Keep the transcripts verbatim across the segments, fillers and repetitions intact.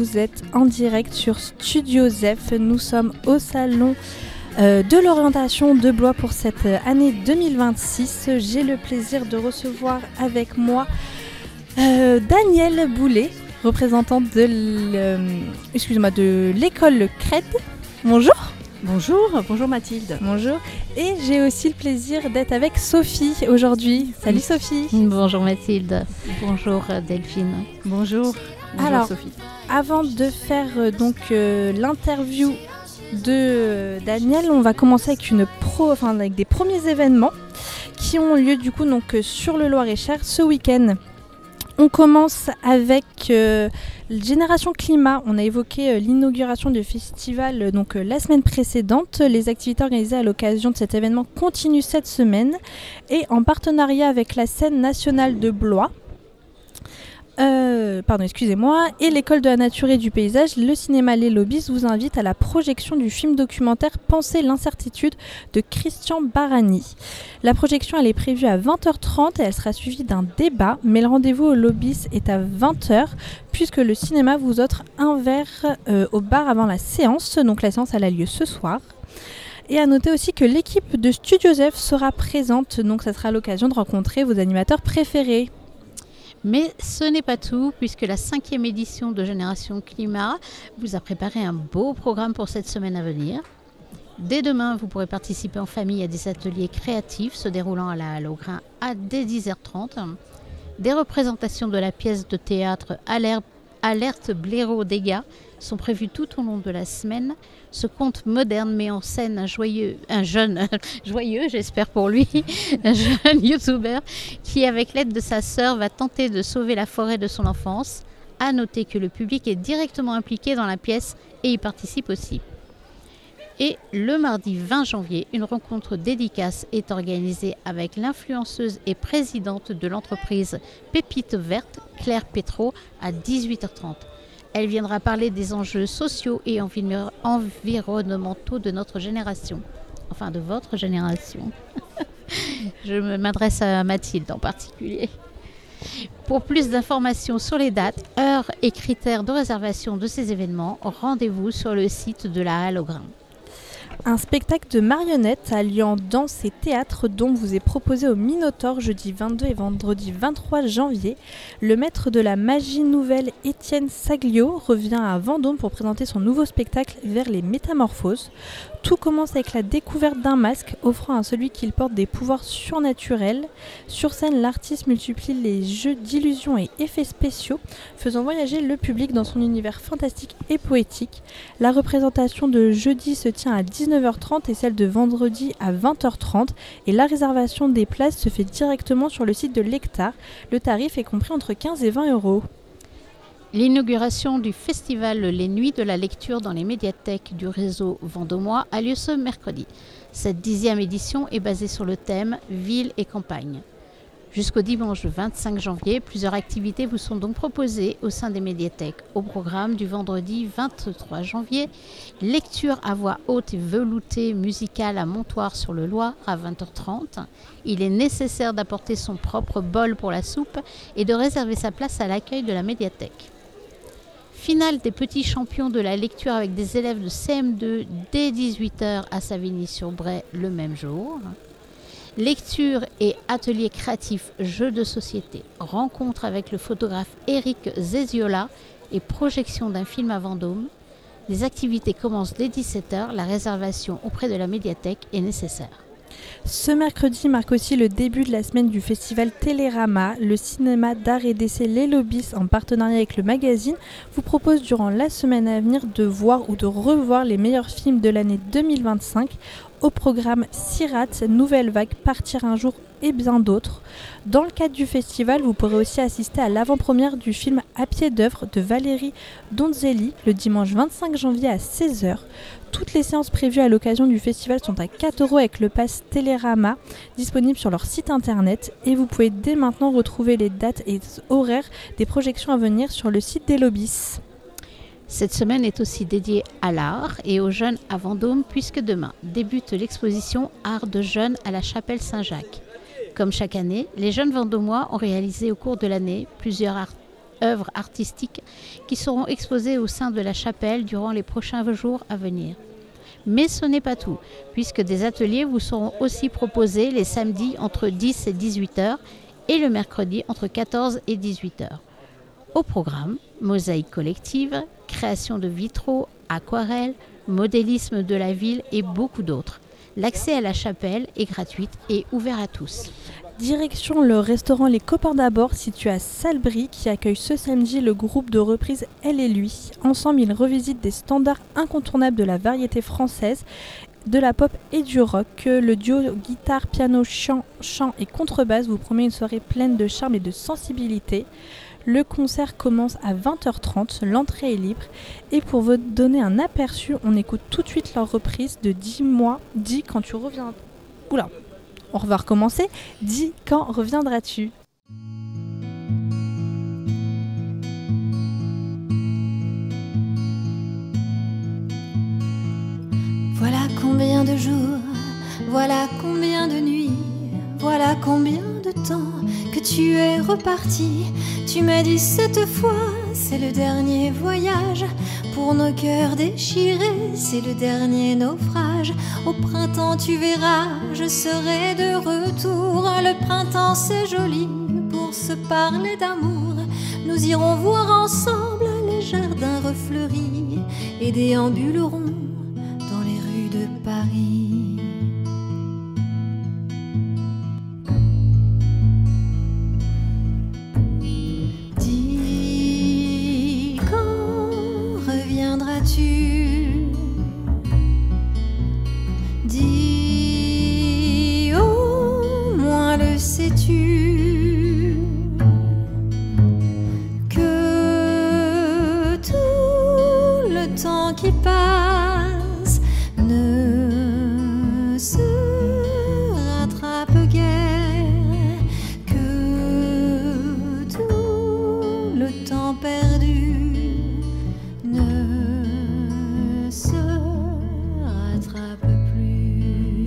vous êtes en direct sur Studio Zef. Nous sommes au salon euh, de l'orientation de Blois pour cette année deux mille vingt-six. J'ai le plaisir de recevoir avec moi euh, Danielle Boulet, représentante de, l', excuse-moi, de l'école Crède. Bonjour. Bonjour, bonjour Mathilde. Bonjour. Et j'ai aussi le plaisir d'être avec Sophie aujourd'hui. Salut Sophie. Bonjour Mathilde. Bonjour Delphine. Bonjour. Bonjour Alors, Sophie. Avant de faire euh, donc euh, l'interview de euh, Daniel, on va commencer avec une pro, enfin avec des premiers événements qui ont lieu du coup donc euh, sur le Loir-et-Cher ce week-end. On commence avec euh, Génération Climat. On a évoqué euh, l'inauguration du festival euh, donc, euh, la semaine précédente. Les activités organisées à l'occasion de cet événement continuent cette semaine et en partenariat avec la scène nationale de Blois. Euh, pardon, excusez-moi, et l'école de la nature et du paysage, le cinéma Les Lobbies vous invite à la projection du film documentaire Penser l'incertitude de Christian Barani. La projection elle est prévue à vingt heures trente et elle sera suivie d'un débat, mais le rendez-vous au Lobbies est à vingt heures puisque le cinéma vous offre un verre euh, au bar avant la séance, donc la séance elle a lieu ce soir. Et à noter aussi que l'équipe de Studio Zef sera présente, donc ça sera l'occasion de rencontrer vos animateurs préférés. Mais ce n'est pas tout, puisque la cinquième édition de Génération Climat vous a préparé un beau programme pour cette semaine à venir. Dès demain, vous pourrez participer en famille à des ateliers créatifs se déroulant à la Halle au Grain à dès dix heures trente. Des représentations de la pièce de théâtre Alerte, Alerte Blaireau Dégâts sont prévues tout au long de la semaine. Ce conte moderne met en scène un, joyeux, un jeune, joyeux, j'espère pour lui, un jeune youtubeur qui, avec l'aide de sa sœur, va tenter de sauver la forêt de son enfance. À noter que le public est directement impliqué dans la pièce et y participe aussi. Et le mardi vingt janvier, une rencontre dédicace est organisée avec l'influenceuse et présidente de l'entreprise Pépite Verte, Claire Pétro, à dix-huit heures trente. Elle viendra parler des enjeux sociaux et envi- environnementaux de notre génération. Enfin, de votre génération. Je m'adresse à Mathilde en particulier. Pour plus d'informations sur les dates, heures et critères de réservation de ces événements, rendez-vous sur le site de la Halle au Grain. Un spectacle de marionnettes alliant danse et théâtre dont vous est proposé au Minotaure jeudi vingt-deux et vendredi vingt-trois janvier. Le maître de la magie nouvelle Étienne Saglio revient à Vendôme pour présenter son nouveau spectacle Vers les métamorphoses. Tout commence avec la découverte d'un masque offrant à celui qui le porte des pouvoirs surnaturels. Sur scène, l'artiste multiplie les jeux d'illusions et effets spéciaux, faisant voyager le public dans son univers fantastique et poétique. La représentation de jeudi se tient à dix-neuf heures trente et celle de vendredi à vingt heures trente et la réservation des places se fait directement sur le site de l'Hectare. Le tarif est compris entre quinze et vingt euros. L'inauguration du festival Les Nuits de la lecture dans les médiathèques du réseau vendômois a lieu ce mercredi. Cette dixième édition est basée sur le thème Ville et campagne. Jusqu'au dimanche vingt-cinq janvier, plusieurs activités vous sont donc proposées au sein des médiathèques. Au programme du vendredi vingt-trois janvier, lecture à voix haute et veloutée musicale à Montoire sur le Loir à vingt heures trente. Il est nécessaire d'apporter son propre bol pour la soupe et de réserver sa place à l'accueil de la médiathèque. Finale des petits champions de la lecture avec des élèves de C M deux dès dix-huit heures à Savigny-sur-Bray le même jour. Lecture et atelier créatif jeux de société. Rencontre avec le photographe Eric Zeziola et projection d'un film à Vendôme. Les activités commencent dès dix-sept heures. La réservation auprès de la médiathèque est nécessaire. Ce mercredi marque aussi le début de la semaine du festival Télérama. Le cinéma d'art et d'essai Les Lobbies, en partenariat avec le magazine, vous propose durant la semaine à venir de voir ou de revoir les meilleurs films de l'année deux mille vingt-cinq. Au programme Sirat, Nouvelle Vague, Partir un jour et bien d'autres. Dans le cadre du festival, vous pourrez aussi assister à l'avant-première du film À pied d'œuvre de Valérie Donzelli le dimanche vingt-cinq janvier à seize heures. Toutes les séances prévues à l'occasion du festival sont à quatre euros avec le pass Télérama, disponible sur leur site internet. Et vous pouvez dès maintenant retrouver les dates et horaires des projections à venir sur le site des Lobbies. Cette semaine est aussi dédiée à l'art et aux jeunes à Vendôme, puisque demain débute l'exposition Art de jeunes à la Chapelle Saint-Jacques. Comme chaque année, les jeunes vendômois ont réalisé au cours de l'année plusieurs art- œuvres artistiques qui seront exposées au sein de la chapelle durant les prochains jours à venir. Mais ce n'est pas tout, puisque des ateliers vous seront aussi proposés les samedis entre dix et dix-huit heures et le mercredi entre quatorze et dix-huit heures. Au programme, mosaïque collective, création de vitraux, aquarelles, modélisme de la ville et beaucoup d'autres. L'accès à la chapelle est gratuit et ouvert à tous. Direction le restaurant Les Copains d'Abord, situé à Salbris, qui accueille ce samedi le groupe de reprise Elle et Lui. Ensemble, ils revisitent des standards incontournables de la variété française, de la pop et du rock. Le duo guitare, piano, chant, chant et contrebasse vous promet une soirée pleine de charme et de sensibilité. Le concert commence à vingt heures trente, l'entrée est libre. Et pour vous donner un aperçu, on écoute tout de suite leur reprise de Dis-moi, dis quand tu reviens. Oula, on va recommencer. Dis quand reviendras-tu ? Voilà combien de jours, voilà combien de nuits, voilà combien de temps que tu es reparti. Tu m'as dit cette fois, c'est le dernier voyage. Pour nos cœurs déchirés, c'est le dernier naufrage. Au printemps tu verras, je serai de retour. Le printemps c'est joli pour se parler d'amour. Nous irons voir ensemble les jardins refleuris et déambulerons dans les rues de Paris. Dis quand reviendras-tu ? Dis au moins le sais-tu que tout le temps qui passe ne se rattrape guère, que tout le temps perdu ne se rattrape plus.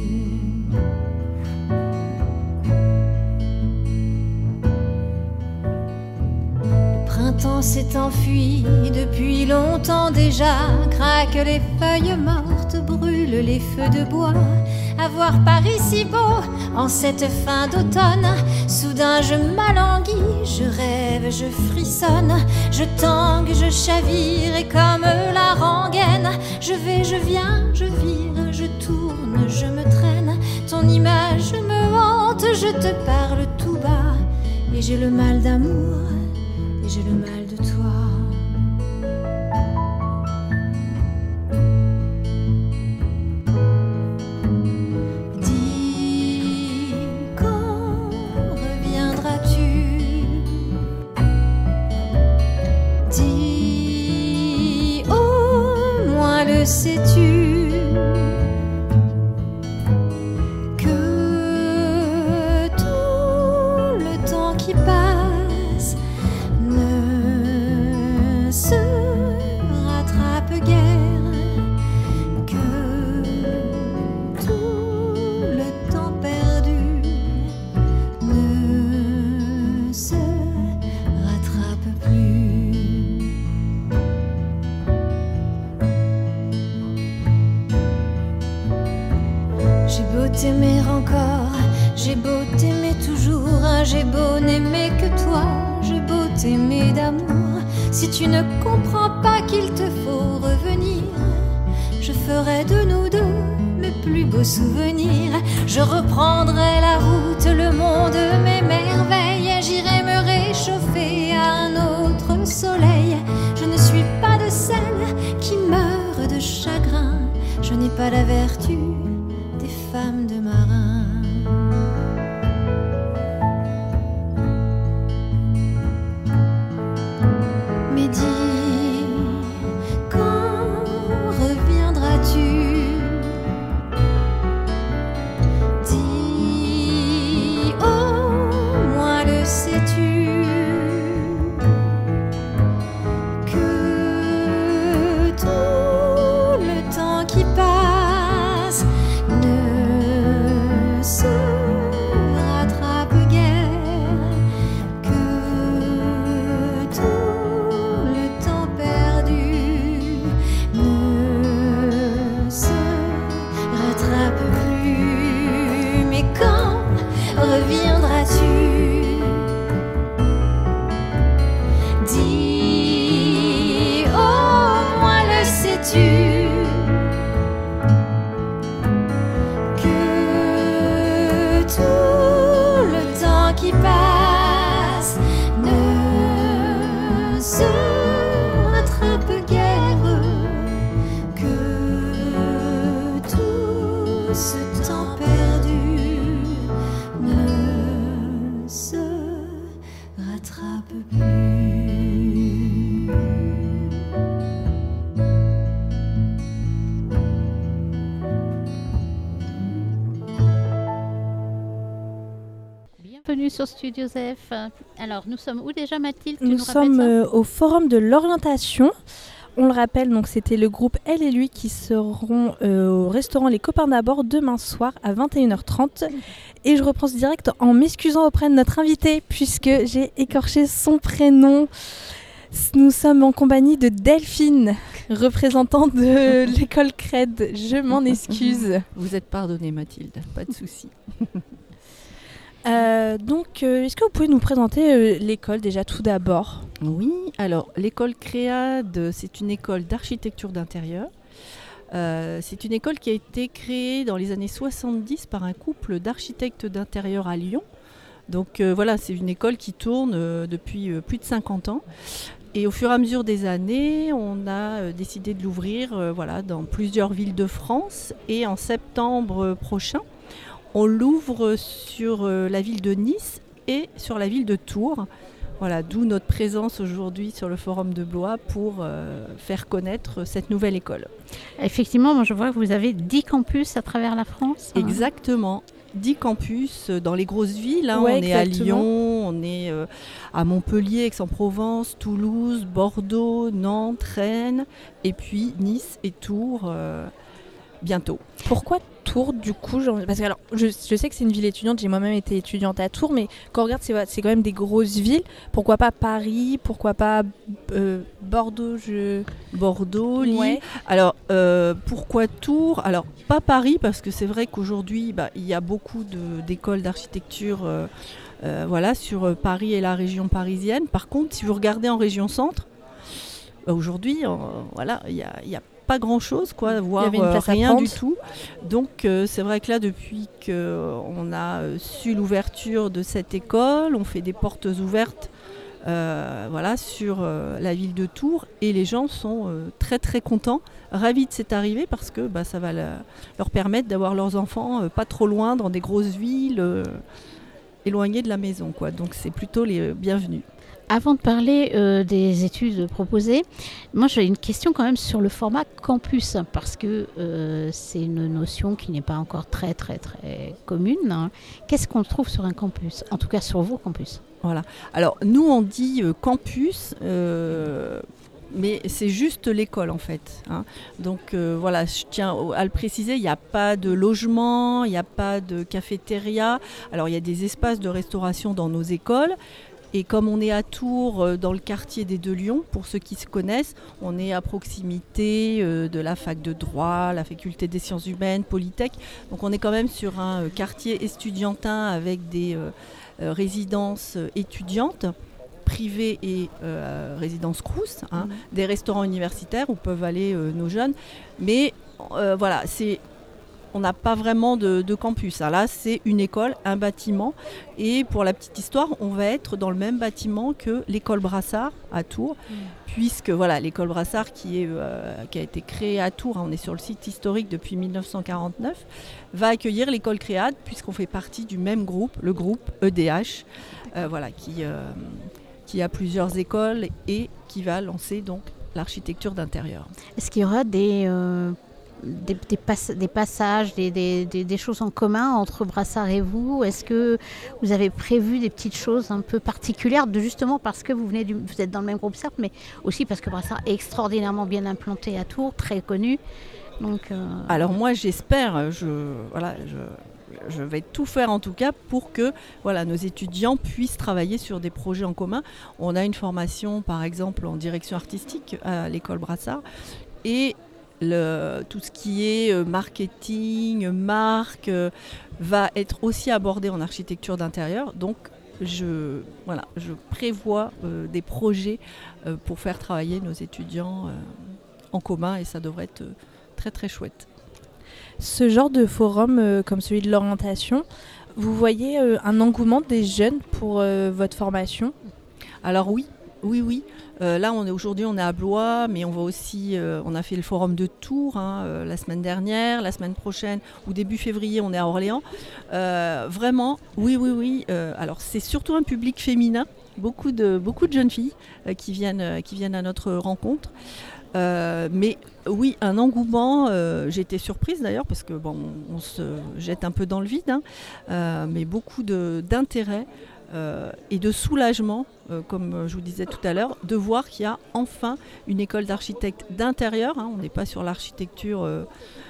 Le printemps s'est enfui depuis longtemps déjà, craquent les feuilles mortes, brûlent les feux de bois. À voir Paris si beau en cette fin d'automne, soudain je m'alanguis, je rêve, je frissonne, je tangue, je chavire et comme la rengaine, je vais, je viens, je vire, je tourne, je me traîne. Ton image me hante, je te parle tout bas, et j'ai le mal d'amour, et j'ai le mal de toi. Dis quand reviendras-tu ? Dis au moins le sais-tu que tout le temps qui passe ne se rattrape guère, que tout le temps perdu ne se rattrape plus. J'ai beau t'aimer encore, j'ai beau t'aimer toujours, j'ai beau n'aimer que toi, j'ai beau t'aimer d'amour. Si tu ne comprends pas qu'il te faut revenir, je ferai de nous deux mes plus beaux souvenirs. Je reprendrai la route, le monde m'émerveille, j'irai me réchauffer à un autre soleil. Je ne suis pas de celles qui meurent de chagrin, je n'ai pas la vertu des femmes de marins. Mais dis, quand reviendras-tu ? Dis, au moins le sais-tu que tout le temps qui passe ne bienvenue sur Studio Zef. Alors, nous sommes où déjà, Mathilde? Tu Nous, nous sommes rappelles euh, au Forum de l'orientation. On le rappelle, donc c'était le groupe Elle et Lui qui seront euh, au restaurant Les Copains d'Abord demain soir à vingt et une heures trente. Et je reprends ce direct en m'excusant auprès de notre invité puisque j'ai écorché son prénom. Nous sommes en compagnie de Delphine, représentante de l'école Cred. Je m'en excuse. Vous êtes pardonnée, Mathilde, pas de souci. Euh, donc, euh, est-ce que vous pouvez nous présenter euh, l'école déjà tout d'abord? Oui, alors l'école Créade, c'est une école d'architecture d'intérieur. Euh, c'est une école qui a été créée dans les années soixante-dix par un couple d'architectes d'intérieur à Lyon. Donc euh, voilà, c'est une école qui tourne euh, depuis euh, plus de cinquante ans. Et au fur et à mesure des années, on a euh, décidé de l'ouvrir euh, voilà, dans plusieurs villes de France. Et en septembre prochain, on l'ouvre sur euh, la ville de Nice et sur la ville de Tours. Voilà, d'où notre présence aujourd'hui sur le Forum de Blois pour euh, faire connaître cette nouvelle école. Effectivement, moi je vois que vous avez dix campus à travers la France. Exactement. dix campus dans les grosses villes. Hein. Ouais, on est exactement. à Lyon, on est euh, à Montpellier, Aix-en-Provence, Toulouse, Bordeaux, Nantes, Rennes, et puis Nice et Tours euh, bientôt. Pourquoi Tours du coup? genre, Parce que alors, je, je sais que c'est une ville étudiante, j'ai moi-même été étudiante à Tours, mais quand on regarde, c'est, c'est quand même des grosses villes. Pourquoi pas Paris? Pourquoi pas euh, Bordeaux je... Bordeaux, Lille. Ouais. Alors, euh, pourquoi Tours? Alors, pas Paris, parce que c'est vrai qu'aujourd'hui, bah, il y a beaucoup de, d'écoles d'architecture euh, euh, voilà, sur euh, Paris et la région parisienne. Par contre, si vous regardez en région centre, bah, aujourd'hui, euh, voilà, il y a, y a pas grand chose, quoi, voire euh, rien du tout. Donc euh, c'est vrai que là, depuis qu'on a euh, su l'ouverture de cette école, on fait des portes ouvertes euh, voilà, sur euh, la ville de Tours et les gens sont euh, très très contents, ravis de cette arrivée parce que bah, ça va la, leur permettre d'avoir leurs enfants euh, pas trop loin dans des grosses villes euh, éloignées de la maison, quoi. Donc c'est plutôt les euh, bienvenus. Avant de parler euh, des études proposées, moi j'ai une question quand même sur le format campus, parce que euh, c'est une notion qui n'est pas encore très très très commune. Hein. Qu'est-ce qu'on trouve sur un campus, en tout cas sur vos campus? Voilà. Alors nous on dit euh, campus, euh, mais c'est juste l'école en fait. Hein. Donc euh, voilà, je tiens à le préciser, il n'y a pas de logement, il n'y a pas de cafétéria. Alors il y a des espaces de restauration dans nos écoles. Et comme on est à Tours, dans le quartier des Deux Lions, pour ceux qui se connaissent, on est à proximité euh, de la fac de droit, la faculté des sciences humaines, Polytech. Donc on est quand même sur un euh, quartier estudiantin avec des euh, euh, résidences étudiantes, privées et euh, résidences Crous, hein, mmh. des restaurants universitaires où peuvent aller euh, nos jeunes. Mais euh, voilà, c'est... on n'a pas vraiment de, de campus. Hein. Là, c'est une école, un bâtiment. Et pour la petite histoire, on va être dans le même bâtiment que l'école Brassard à Tours, mmh. puisque voilà, l'école Brassard qui, est, euh, qui a été créée à Tours, hein, on est sur le site historique depuis dix-neuf cent quarante-neuf, va accueillir l'école Créade, puisqu'on fait partie du même groupe, le groupe E D H, euh, voilà, qui, euh, qui a plusieurs écoles et qui va lancer donc l'architecture d'intérieur. Est-ce qu'il y aura des... Euh Des, des, pass- des passages, des, des, des, des choses en commun entre Brassard et vous? Est-ce que vous avez prévu des petites choses un peu particulières, de, justement parce que vous, venez du, vous êtes dans le même groupe, certes, mais aussi parce que Brassard est extraordinairement bien implanté à Tours, très connu. Donc, euh... Alors moi j'espère, je, voilà, je, je vais tout faire en tout cas pour que voilà, nos étudiants puissent travailler sur des projets en commun. On a une formation par exemple en direction artistique à l'école Brassard et Le, tout ce qui est euh, marketing, marque, euh, va être aussi abordé en architecture d'intérieur. Donc, je, voilà, je prévois euh, des projets euh, pour faire travailler nos étudiants euh, en commun et ça devrait être euh, très très chouette. Ce genre de forum euh, comme celui de l'orientation, vous voyez euh, un engouement des jeunes pour euh, votre formation? Alors oui, oui, oui. Euh, là, on est, aujourd'hui, on est à Blois, mais on va aussi, euh, on a fait le forum de Tours hein, euh, la semaine dernière, la semaine prochaine ou début février, on est à Orléans. Euh, vraiment, oui, oui, oui. Euh, alors, c'est surtout un public féminin, beaucoup de, beaucoup de jeunes filles euh, qui viennent, euh, qui viennent à notre rencontre. Euh, mais oui, un engouement. Euh, j'ai été surprise d'ailleurs parce que bon, on, on se jette un peu dans le vide, hein, euh, mais beaucoup de, d'intérêt. euh, et de soulagement, euh, comme je vous disais tout à l'heure, de voir qu'il y a enfin une école d'architectes d'intérieur. Hein, on n'est pas sur l'architecture euh,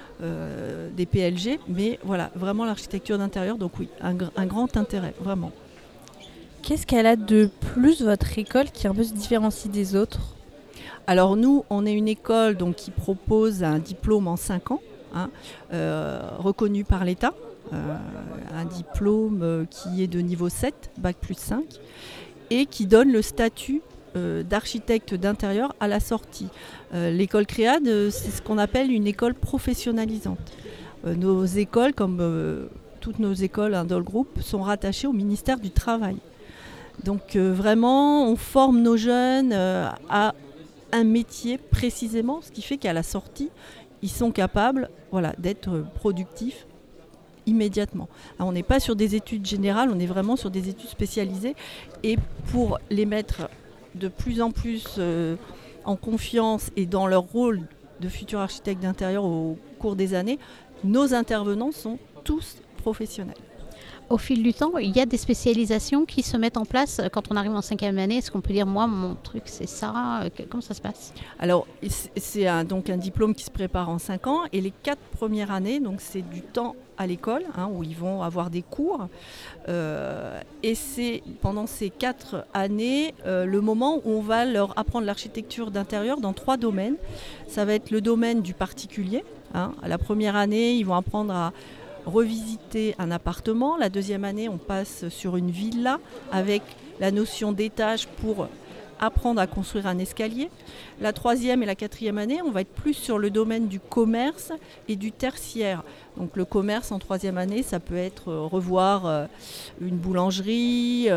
euh, des P L G, mais voilà, vraiment l'architecture d'intérieur. Donc oui, un, un grand intérêt, vraiment. Qu'est-ce qu'elle a de plus, votre école, qui un peu se différencie des autres ? Alors nous, on est une école donc, qui propose un diplôme en cinq ans, hein, euh, reconnu par l'État, euh, un diplôme euh, qui est de niveau sept, bac plus cinq, et qui donne le statut euh, d'architecte d'intérieur à la sortie. Euh, l'école Créade, euh, c'est ce qu'on appelle une école professionnalisante. Euh, nos écoles, comme euh, toutes nos écoles Indol Group, sont rattachées au ministère du Travail. Donc euh, vraiment, on forme nos jeunes euh, à un métier précisément, ce qui fait qu'à la sortie, ils sont capables voilà, d'être productifs immédiatement. Alors, on n'est pas sur des études générales, on est vraiment sur des études spécialisées. Et pour les mettre de plus en plus euh, en confiance et dans leur rôle de futurs architectes d'intérieur au cours des années, nos intervenants sont tous professionnels. Au fil du temps, il y a des spécialisations qui se mettent en place quand on arrive en cinquième année. Est-ce qu'on peut dire, moi, mon truc, c'est ça ? Comment ça se passe ? Alors, c'est un, donc un diplôme qui se prépare en cinq ans. Et les quatre premières années, donc c'est du temps à l'école, hein, où ils vont avoir des cours. Euh, et c'est pendant ces quatre années, euh, le moment où on va leur apprendre l'architecture d'intérieur dans trois domaines. Ça va être le domaine du particulier. Hein. À la première année, ils vont apprendre à revisiter un appartement. La deuxième année, on passe sur une villa avec la notion d'étage pour apprendre à construire un escalier. La troisième et la quatrième année, on va être plus sur le domaine du commerce et du tertiaire. Donc le commerce en troisième année, ça peut être revoir une boulangerie,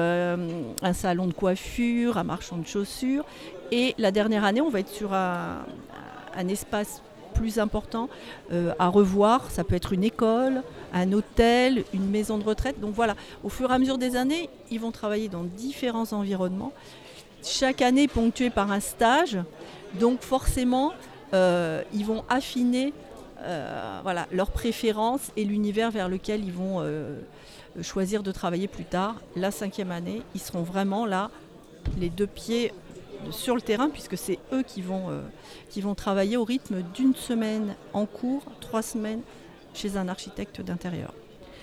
un salon de coiffure, un marchand de chaussures. Et la dernière année, on va être sur un, un espace plus important euh, à revoir. Ça peut être une école, un hôtel, une maison de retraite. Donc voilà, au fur et à mesure des années, ils vont travailler dans différents environnements. Chaque année ponctuée par un stage. Donc forcément, euh, ils vont affiner euh, voilà, leurs préférences et l'univers vers lequel ils vont euh, choisir de travailler plus tard. La cinquième année, ils seront vraiment là, les deux pieds sur le terrain, puisque c'est eux qui vont, euh, qui vont travailler au rythme d'une semaine en cours, trois semaines chez un architecte d'intérieur.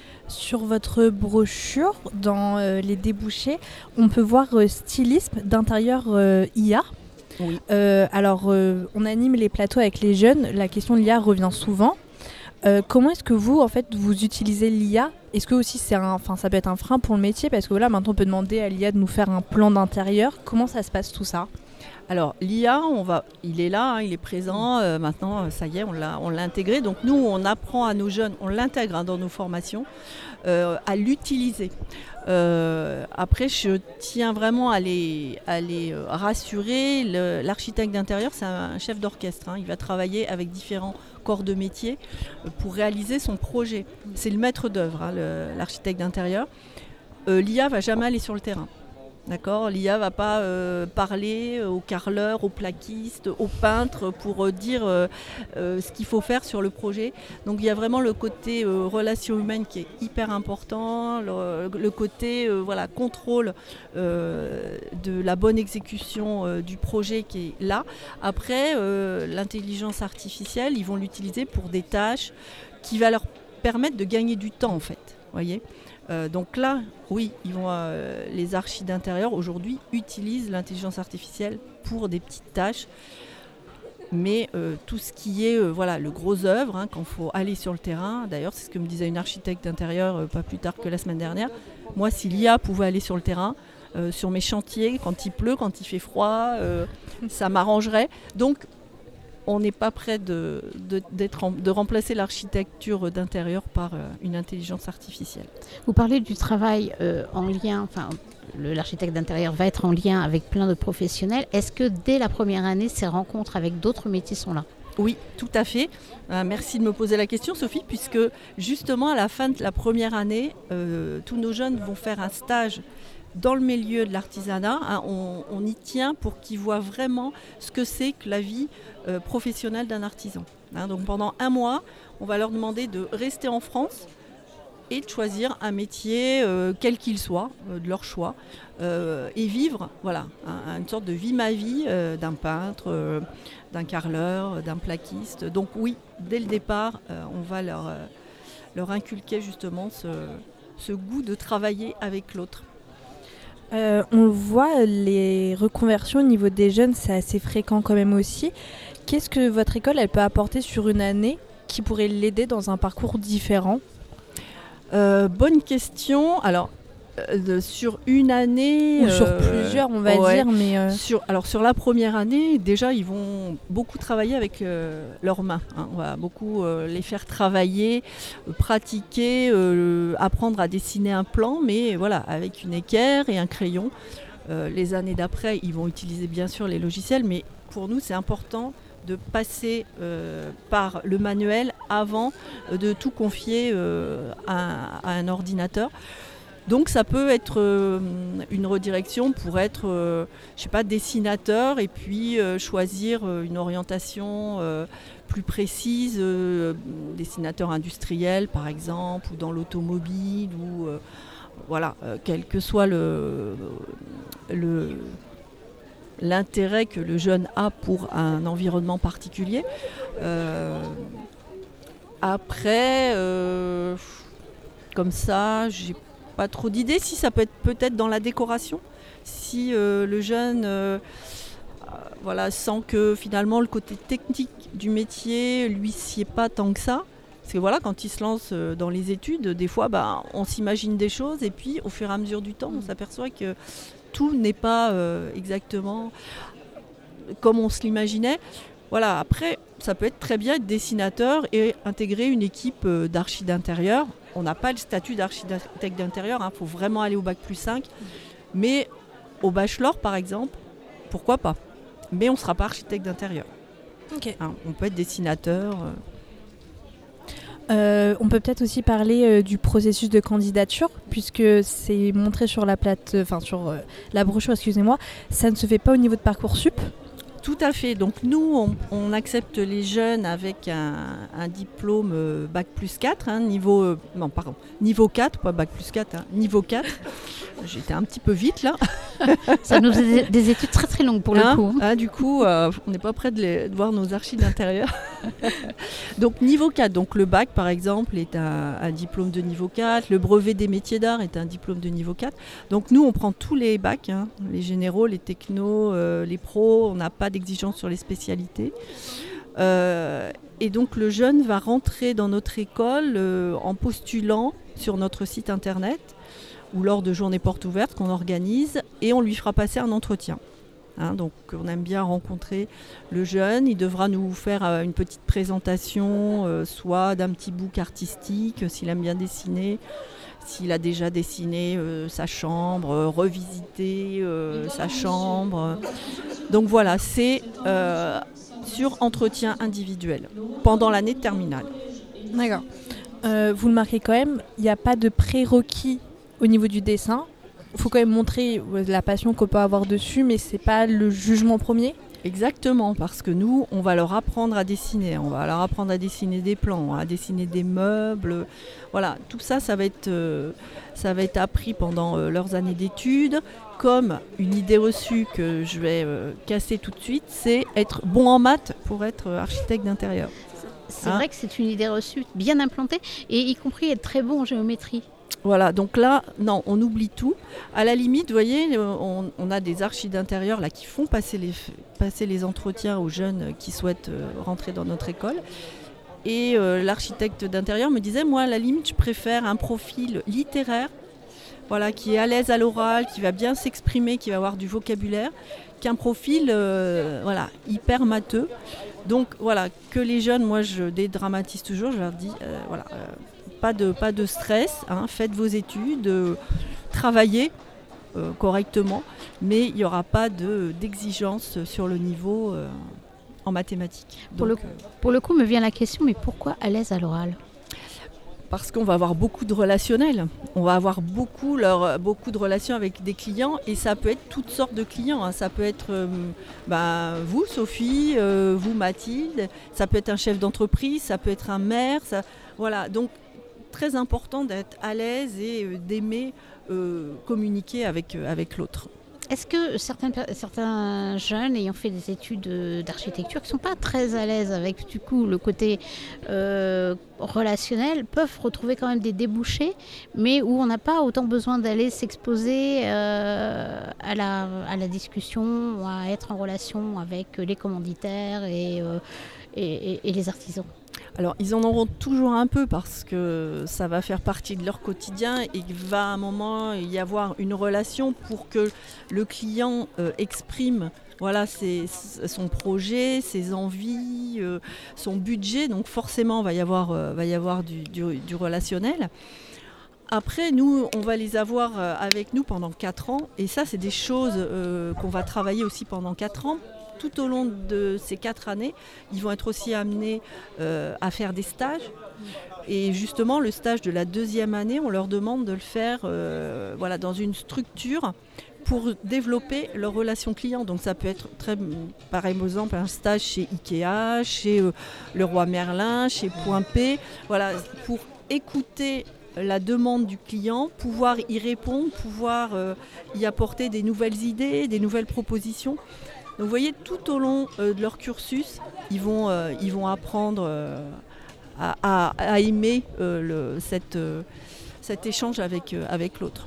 Sur votre brochure, dans euh, les débouchés, on peut voir euh, stylisme d'intérieur euh, I A. Oui. Euh, alors, euh, on anime les plateaux avec les jeunes. La question de l'I A revient souvent. Euh, comment est-ce que vous, en fait, vous utilisez l'I A ? Est-ce que aussi c'est un, enfin, ça peut être un frein pour le métier ? Parce que là, maintenant, on peut demander à l'I A de nous faire un plan d'intérieur. Comment ça se passe tout ça ? Alors, l'I A, on va, il est là, hein, il est présent. Euh, maintenant, ça y est, on l'a, on l'a intégré. Donc, nous, on apprend à nos jeunes, on l'intègre hein, dans nos formations, euh, à l'utiliser. Euh, après, je tiens vraiment à les, à les rassurer. Le, l'architecte d'intérieur, c'est un chef d'orchestre. Hein. Il va travailler avec différents corps de métier pour réaliser son projet. C'est le maître d'œuvre, hein, le, l'architecte d'intérieur. Euh, L'I A ne va jamais aller sur le terrain. D'accord, l'I A ne va pas euh, parler aux carreleurs, aux plaquistes, aux peintres pour euh, dire euh, euh, ce qu'il faut faire sur le projet. Donc il y a vraiment le côté euh, relation humaine qui est hyper important, le, le côté euh, voilà, contrôle euh, de la bonne exécution euh, du projet qui est là. Après, euh, l'intelligence artificielle, ils vont l'utiliser pour des tâches qui vont leur permettre de gagner du temps en fait, voyez. Euh, donc là, oui, ils vont, euh, les archis d'intérieur aujourd'hui utilisent l'intelligence artificielle pour des petites tâches, mais euh, tout ce qui est euh, voilà, le gros œuvre, hein, quand il faut aller sur le terrain, d'ailleurs c'est ce que me disait une architecte d'intérieur euh, pas plus tard que la semaine dernière, moi si l'I A pouvait aller sur le terrain, euh, sur mes chantiers, quand il pleut, quand il fait froid, euh, ça m'arrangerait. Donc on n'est pas prêt de, de, d'être en, de remplacer l'architecture d'intérieur par euh, une intelligence artificielle. Vous parlez du travail euh, en lien, enfin le, l'architecte d'intérieur va être en lien avec plein de professionnels. Est-ce que dès la première année, ces rencontres avec d'autres métiers sont là ? Oui, tout à fait. Euh, merci de me poser la question, Sophie, puisque justement à la fin de la première année, euh, tous nos jeunes vont faire un stage dans le milieu de l'artisanat. Hein, on, on y tient pour qu'ils voient vraiment ce que c'est que la vie euh, professionnelle d'un artisan. Hein, donc pendant un mois, on va leur demander de rester en France, et de choisir un métier, euh, quel qu'il soit, euh, de leur choix, euh, et vivre, voilà, un, une sorte de vie ma vie euh, d'un peintre, euh, d'un carreleur, d'un plaquiste. Donc oui, dès le départ, euh, on va leur, euh, leur inculquer justement ce, ce goût de travailler avec l'autre. Euh, on voit, les reconversions au niveau des jeunes, c'est assez fréquent quand même aussi. Qu'est-ce que votre école elle peut apporter sur une année qui pourrait l'aider dans un parcours différent ? Euh, bonne question. Alors, euh, sur une année... Ou sur euh, plusieurs, on va ouais. dire. Mais euh... sur, alors, sur la première année, déjà, ils vont beaucoup travailler avec euh, leurs mains. Hein. On va beaucoup euh, les faire travailler, euh, pratiquer, euh, apprendre à dessiner un plan, mais voilà, avec une équerre et un crayon. Euh, les années d'après, ils vont utiliser bien sûr les logiciels, mais pour nous, c'est important de passer euh, par le manuel avant euh, de tout confier euh, à, à un ordinateur. Donc ça peut être euh, une redirection pour être, euh, je sais pas, dessinateur et puis euh, choisir euh, une orientation euh, plus précise, euh, dessinateur industriel par exemple, ou dans l'automobile, ou euh, voilà, euh, quel que soit le, le l'intérêt que le jeune a pour un environnement particulier. Euh, après, euh, comme ça, j'ai pas trop d'idées. Si ça peut être peut-être dans la décoration, si euh, le jeune euh, euh, voilà, sent que finalement le côté technique du métier lui sied pas tant que ça. Parce que voilà, quand il se lance dans les études, des fois, bah, on s'imagine des choses et puis au fur et à mesure du temps, on s'aperçoit que tout n'est pas euh, exactement comme on se l'imaginait. Voilà, après, ça peut être très bien être dessinateur et intégrer une équipe euh, d'archi d'intérieur. On n'a pas le statut d'architecte d'intérieur, il hein, faut vraiment aller au bac plus cinq. Mais au bachelor, par exemple, pourquoi pas ? Mais on ne sera pas architecte d'intérieur. Okay. Hein, on peut être dessinateur. Euh, Euh, on peut peut-être aussi parler euh, du processus de candidature, puisque c'est montré sur la plate, enfin sur euh, la brochure, excusez-moi. Ça ne se fait pas au niveau de Parcoursup. Tout à fait. Donc nous, on, on accepte les jeunes avec un, un diplôme euh, bac plus quatre, hein, niveau, euh, non, pardon, niveau quatre, pas bac plus quatre, hein, niveau quatre. J'étais un petit peu vite là. Ça nous faisait des études très très longues pour le hein, coup. Hein, du coup, euh, on n'est pas près de, les, de voir nos archives d'intérieur. Donc niveau quatre, donc le bac par exemple est un, un diplôme de niveau quatre, le brevet des métiers d'art est un diplôme de niveau quatre. Donc nous on prend tous les bacs, hein, les généraux, les technos, euh, les pros, on n'a pas d'exigence sur les spécialités. Euh, et donc le jeune va rentrer dans notre école euh, en postulant sur notre site internet ou lors de journées portes ouvertes qu'on organise et on lui fera passer un entretien. Hein, donc on aime bien rencontrer le jeune, il devra nous faire euh, une petite présentation, euh, soit d'un petit book artistique, euh, s'il aime bien dessiner, s'il a déjà dessiné euh, sa chambre, euh, revisiter euh, sa chambre. Donc voilà, c'est euh, sur entretien individuel, pendant l'année de terminale. D'accord. Euh, vous le marquez quand même, il n'y a pas de prérequis au niveau du dessin. Il faut quand même montrer la passion qu'on peut avoir dessus, mais c'est pas le jugement premier. Exactement, parce que nous, on va leur apprendre à dessiner. On va leur apprendre à dessiner des plans, à dessiner des meubles. Voilà, tout ça, ça va être, euh, ça va être appris pendant euh, leurs années d'études. Comme une idée reçue que je vais euh, casser tout de suite, c'est être bon en maths pour être architecte d'intérieur. C'est hein vrai que c'est une idée reçue bien implantée, et y compris être très bon en géométrie. Voilà, donc là, non, on oublie tout. À la limite, vous voyez, on, on a des archis d'intérieur là, qui font passer les, passer les entretiens aux jeunes qui souhaitent euh, rentrer dans notre école. Et euh, l'architecte d'intérieur me disait, moi, à la limite, je préfère un profil littéraire, voilà, qui est à l'aise à l'oral, qui va bien s'exprimer, qui va avoir du vocabulaire, qu'un profil euh, voilà, hyper matheux. Donc voilà, que les jeunes, moi, je dédramatise toujours, je leur dis, euh, voilà... Euh, Pas de, pas de stress, hein, faites vos études, euh, travaillez euh, correctement, mais il n'y aura pas de, d'exigence sur le niveau euh, en mathématiques. Pour, Donc, le, euh, pour le coup, me vient la question, mais pourquoi à l'aise à l'oral ? Parce qu'on va avoir beaucoup de relationnels, on va avoir beaucoup, leur, beaucoup de relations avec des clients et ça peut être toutes sortes de clients. Hein. Ça peut être euh, bah, vous, Sophie, euh, vous, Mathilde, ça peut être un chef d'entreprise, ça peut être un maire, ça, voilà. Donc très important d'être à l'aise et euh, d'aimer euh, communiquer avec, euh, avec l'autre. Est-ce que certains, certains jeunes ayant fait des études d'architecture qui ne sont pas très à l'aise avec du coup le côté euh, relationnel peuvent retrouver quand même des débouchés, mais où on n'a pas autant besoin d'aller s'exposer euh, à, la, à la discussion, à être en relation avec les commanditaires et, euh, et, et, et les artisans? Alors, ils en auront toujours un peu parce que ça va faire partie de leur quotidien et qu'il va à un moment y avoir une relation pour que le client euh, exprime voilà, ses, son projet, ses envies, euh, son budget. Donc forcément, il va y avoir, euh, va y avoir du, du, du relationnel. Après, nous, on va les avoir avec nous pendant quatre ans. Et ça, c'est des choses euh, qu'on va travailler aussi pendant quatre ans. Tout au long de ces quatre années, ils vont être aussi amenés euh, à faire des stages. Et justement, le stage de la deuxième année, on leur demande de le faire euh, voilà, dans une structure pour développer leur relation client. Donc ça peut être, très, par exemple, un stage chez Ikea, chez euh, Leroy Merlin, chez Point P, voilà, pour écouter la demande du client, pouvoir y répondre, pouvoir euh, y apporter des nouvelles idées, des nouvelles propositions. Donc vous voyez, tout au long euh, de leur cursus, ils vont, euh, ils vont apprendre euh, à, à, à aimer euh, le, cette, euh, cet échange avec, euh, avec l'autre.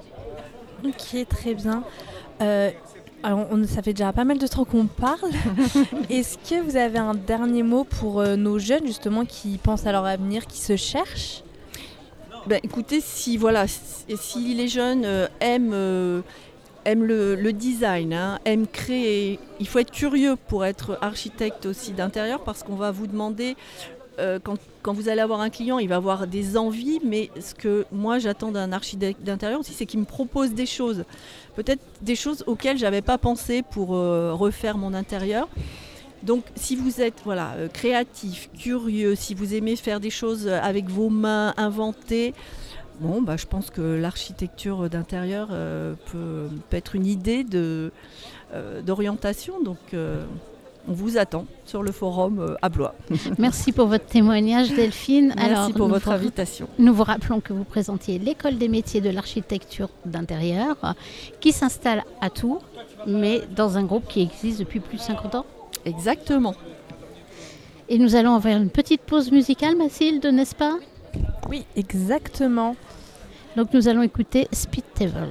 Ok, très bien. Euh, alors on, ça fait déjà pas mal de temps qu'on parle. Est-ce que vous avez un dernier mot pour euh, nos jeunes justement qui pensent à leur avenir, qui se cherchent ? Ben, écoutez, si, voilà, si, si les jeunes euh, aiment... Euh, aiment le, le design, hein, aiment créer. Il faut être curieux pour être architecte aussi d'intérieur parce qu'on va vous demander, euh, quand, quand vous allez avoir un client, il va avoir des envies, mais ce que moi j'attends d'un architecte d'intérieur aussi, c'est qu'il me propose des choses. Peut-être des choses auxquelles je n'avais pas pensé pour euh, refaire mon intérieur. Donc si vous êtes voilà, euh, créatif, curieux, si vous aimez faire des choses avec vos mains, inventer, bon, bah, je pense que l'architecture d'intérieur euh, peut, peut être une idée de, euh, d'orientation. Donc, euh, on vous attend sur le forum euh, à Blois. Merci pour votre témoignage, Delphine. Merci Alors, pour votre vous, invitation. Nous vous rappelons que vous présentiez l'École des métiers de l'architecture d'intérieur qui s'installe à Tours, mais dans un groupe qui existe depuis plus de cinquante ans. Exactement. Et nous allons faire une petite pause musicale, Mathilde, n'est-ce pas ? Oui, exactement. Donc nous allons écouter Speed Table.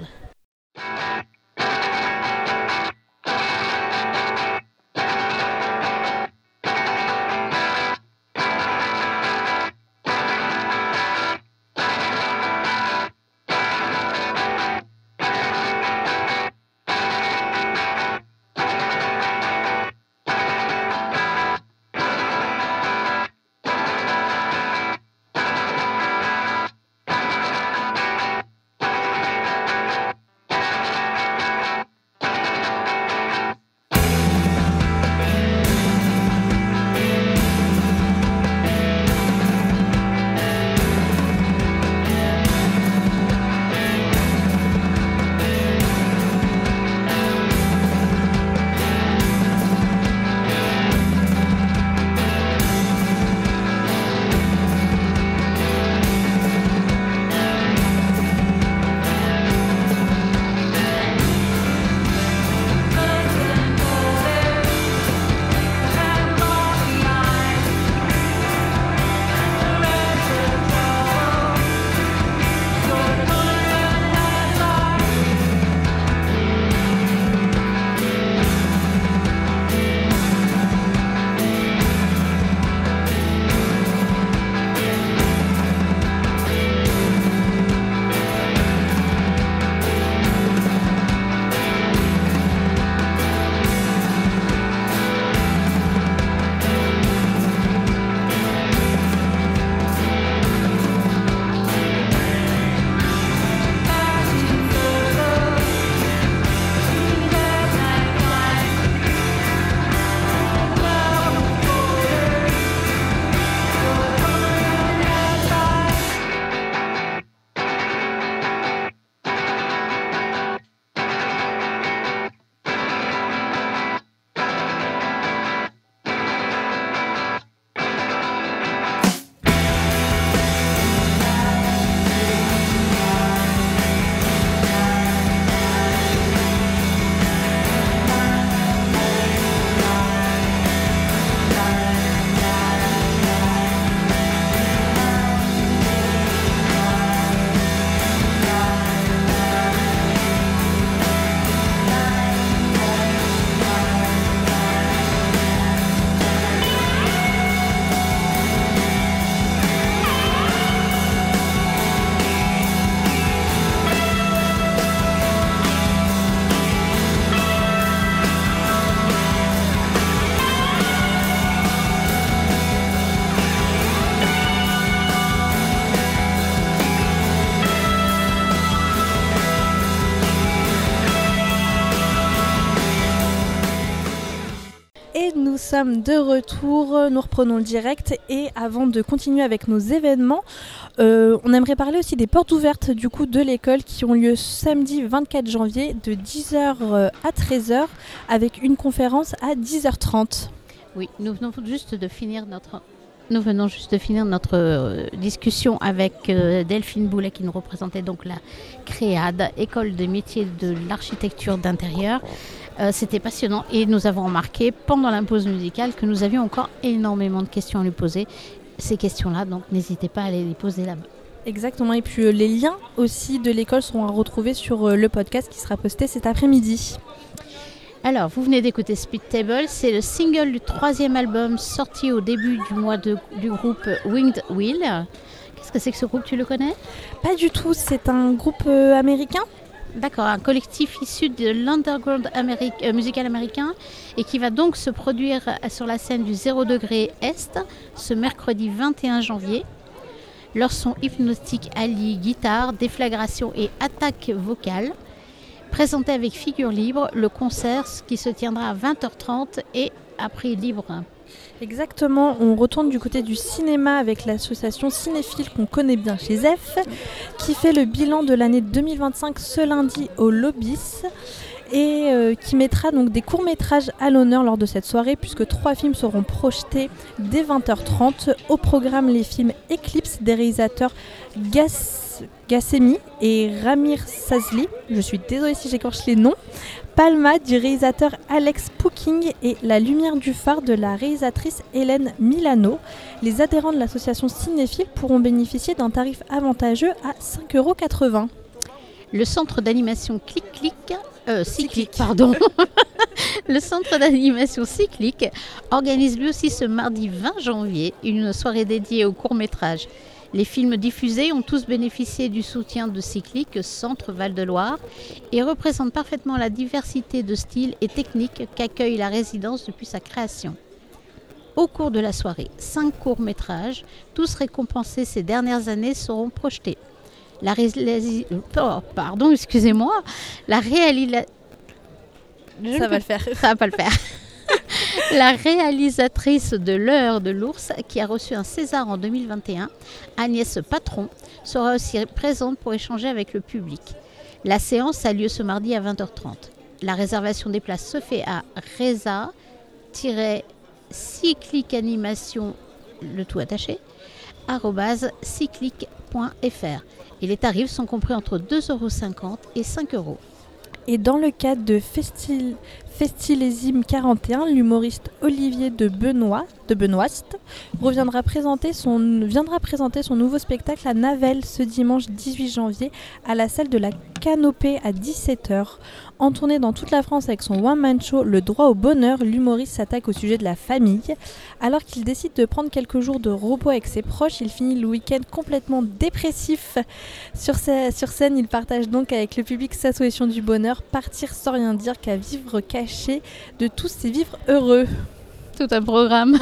sommes de retour, nous reprenons le direct et avant de continuer avec nos événements, euh, on aimerait parler aussi des portes ouvertes du coup de l'école qui ont lieu samedi vingt-quatre janvier de dix heures à treize heures avec une conférence à dix heures trente. Oui, nous venons juste de finir notre... Nous venons juste de finir notre euh, discussion avec euh, Delphine Boulet qui nous représentait donc la Créade, école des métiers de l'architecture d'intérieur. Euh, c'était passionnant et nous avons remarqué pendant la pause musicale que nous avions encore énormément de questions à lui poser. Ces questions-là, donc n'hésitez pas à aller les poser là-bas. Exactement, et puis euh, les liens aussi de l'école seront à retrouver sur euh, le podcast qui sera posté cet après-midi. Alors, vous venez d'écouter Speed Table, c'est le single du troisième album sorti au début du mois de, du groupe Winged Wheel. Qu'est-ce que c'est que ce groupe, tu le connais ? Pas du tout, c'est un groupe euh, américain ? D'accord, un collectif issu de l'underground améric- euh, musical américain et qui va donc se produire sur la scène du zéro degré Est ce mercredi vingt et un janvier. Leur son hypnotique allie guitare, déflagration et attaque vocale. Présenté avec figure libre, le concert qui se tiendra à vingt heures trente et à prix libre. Exactement, on retourne du côté du cinéma avec l'association cinéphile qu'on connaît bien chez F, qui fait le bilan de l'année deux mille vingt-cinq ce lundi au Lobis et euh, qui mettra donc des courts-métrages à l'honneur lors de cette soirée puisque trois films seront projetés dès vingt heures trente. Au programme, les films Eclipse des réalisateurs Gas... Gassemi et Ramir Sazli, je suis désolée si j'écorche les noms, Palma du réalisateur Alex Pooking et La lumière du phare de la réalisatrice Hélène Milano. Les adhérents de l'association cinéphile pourront bénéficier d'un tarif avantageux à cinq euros quatre-vingts. Le centre d'animation Clic Clic, euh, cyclique, pardon. Le centre d'animation cyclique organise lui aussi ce mardi vingt janvier une soirée dédiée au court-métrage. Les films diffusés ont tous bénéficié du soutien de Cyclic Centre Val-de-Loire et représentent parfaitement la diversité de styles et techniques qu'accueille la résidence depuis sa création. Au cours de la soirée, cinq courts-métrages, tous récompensés ces dernières années, seront projetés. La réalis... oh, pardon, excusez-moi. La réalisation... Ça va le faire. Ça va pas le faire. La réalisatrice de L'heure de l'ours, qui a reçu un César en deux mille vingt et un, Agnès Patron, sera aussi présente pour échanger avec le public. La séance a lieu ce mardi à vingt heures trente. La réservation des places se fait à reza-cyclicanimation, le tout attaché, arobase cyclic point f r. Et les tarifs sont compris entre deux euros cinquante et cinq euros. Et dans le cadre de Festil... Festilésime quarante et un, l'humoriste Olivier de Benoît, de Benoist reviendra présenter son, viendra présenter son nouveau spectacle à Navel ce dimanche dix-huit janvier à la salle de la Canopée à dix-sept heures. En tournée dans toute la France avec son one-man show Le droit au bonheur, l'humoriste s'attaque au sujet de la famille. Alors qu'il décide de prendre quelques jours de repos avec ses proches, il finit le week-end complètement dépressif. Sur, sa, sur scène, il partage donc avec le public sa solution du bonheur, partir sans rien dire qu'à vivre caché de tous ces vivres heureux. Tout un programme.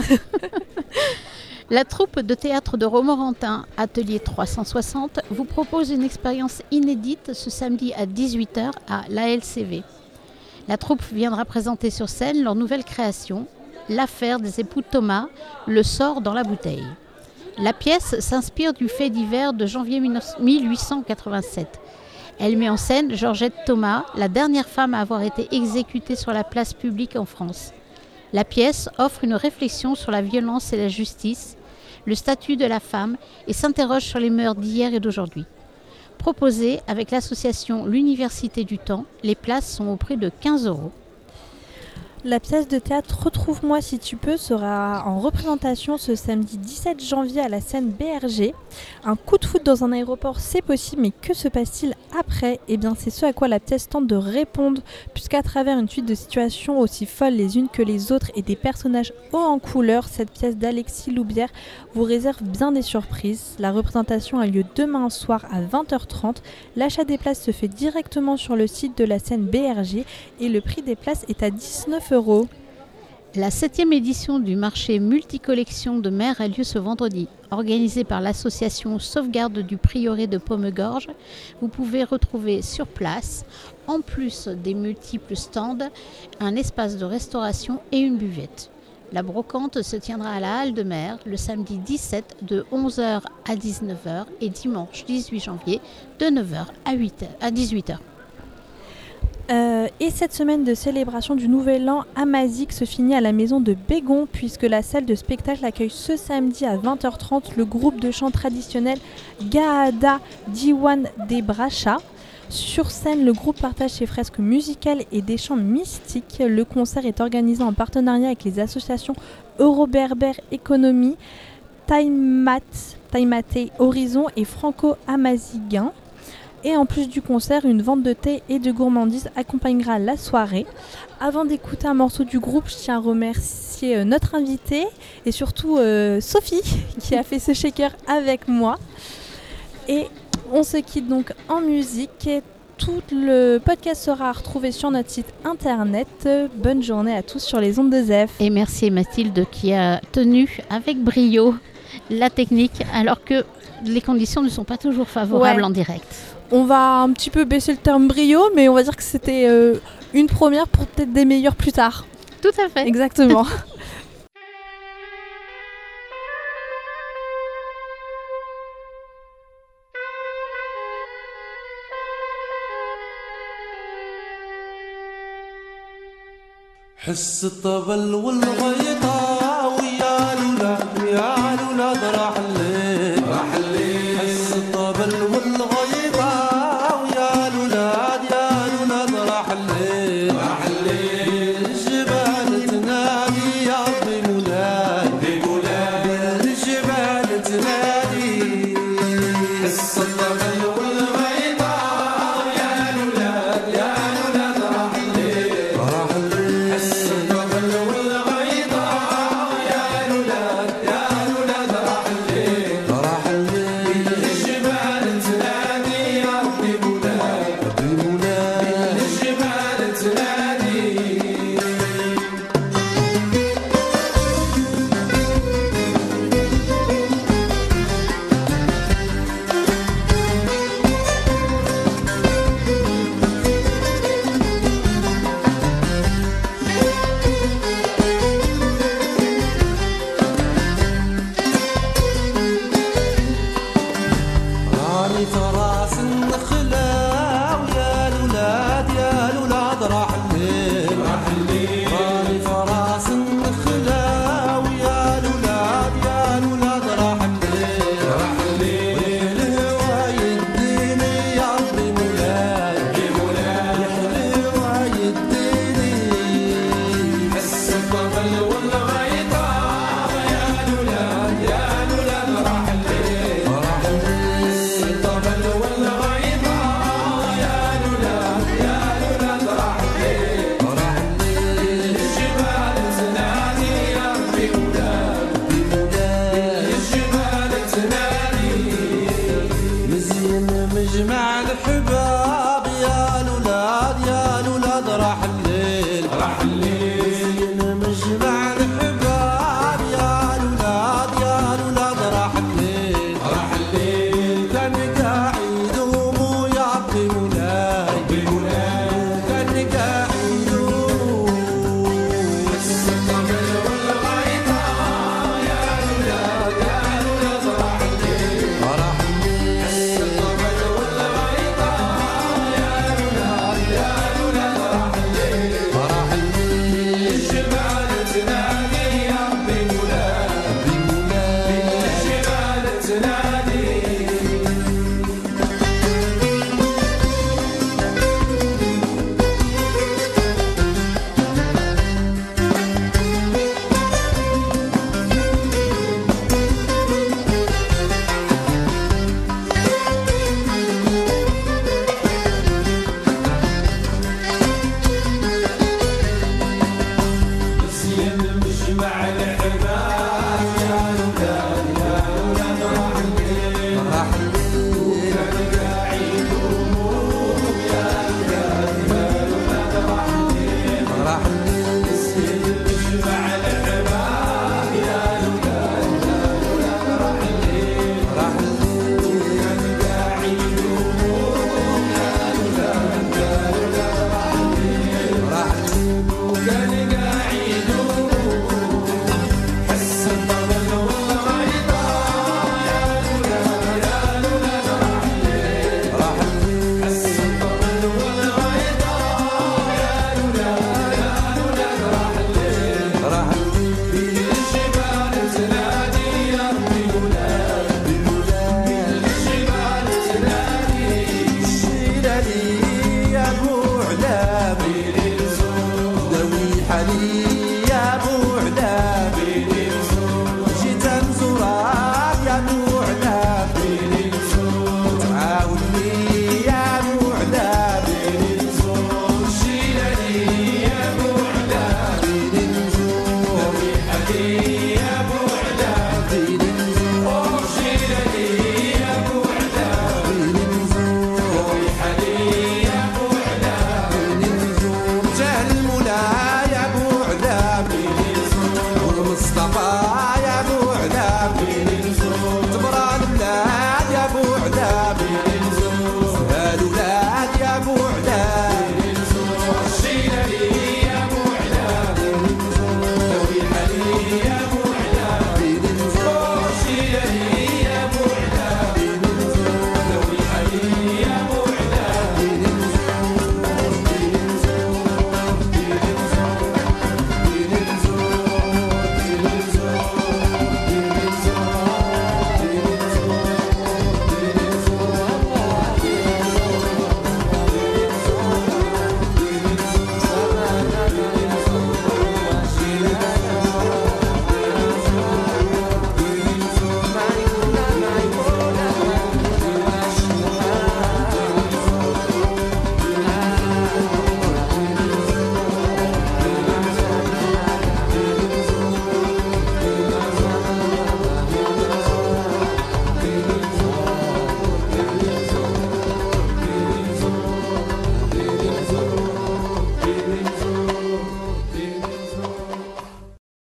La troupe de théâtre de Romorantin, Atelier trois cent soixante, vous propose une expérience inédite ce samedi à dix-huit heures à l'A L C V. La troupe viendra présenter sur scène leur nouvelle création, L'affaire des époux Thomas, le sort dans la bouteille. La pièce s'inspire du fait divers de janvier mille huit cent quatre-vingt-sept. Elle met en scène Georgette Thomas, la dernière femme à avoir été exécutée sur la place publique en France. La pièce offre une réflexion sur la violence et la justice, le statut de la femme et s'interroge sur les mœurs d'hier et d'aujourd'hui. Proposée avec l'association L'Université du Temps, les places sont au prix de quinze euros. La pièce de théâtre Retrouve-moi si tu peux sera en représentation ce samedi dix-sept janvier à la scène B R G. Un coup de foot dans un aéroport, c'est possible, mais que se passe-t-il après ? Eh bien, c'est ce à quoi la pièce tente de répondre, puisqu'à travers une suite de situations aussi folles les unes que les autres et des personnages hauts en couleur, cette pièce d'Alexis Loubière vous réserve bien des surprises. La représentation a lieu demain soir à vingt heures trente. L'achat des places se fait directement sur le site de la scène B R G et le prix des places est à dix-neuf euros. La septième édition du marché multicollection de mer a lieu ce vendredi. Organisé par l'association Sauvegarde du Prieuré de Pommegorge, vous pouvez retrouver sur place, en plus des multiples stands, un espace de restauration et une buvette. La brocante se tiendra à la Halle de Mer le samedi dix-sept de onze heures à dix-neuf heures et dimanche dix-huit janvier de neuf heures à, huit heures, à dix-huit heures. Euh, et cette semaine de célébration du Nouvel An à Mazic se finit à la maison de Bégon puisque la salle de spectacle accueille ce samedi à vingt heures trente le groupe de chant traditionnel Gaada Diwan des Bracha. Sur scène, le groupe partage ses fresques musicales et des chants mystiques. Le concert est organisé en partenariat avec les associations Euro-Berbère Économie, Taïmat, Taïmaté Horizon et Franco-Amazighin. Et en plus du concert, une vente de thé et de gourmandises accompagnera la soirée. Avant d'écouter un morceau du groupe, je tiens à remercier euh, notre invitée et surtout euh, Sophie qui a fait ce shaker avec moi. Et on se quitte donc en musique. Et tout le podcast sera retrouvé sur notre site internet. Bonne journée à tous sur les ondes de Zef. Et merci Mathilde qui a tenu avec brio la technique alors que les conditions ne sont pas toujours favorables Ouais. en direct. On va un petit peu baisser le terme brio, mais on va dire que c'était euh, une première pour peut-être des meilleurs plus tard. Tout à fait. Exactement. حس الطبل والغير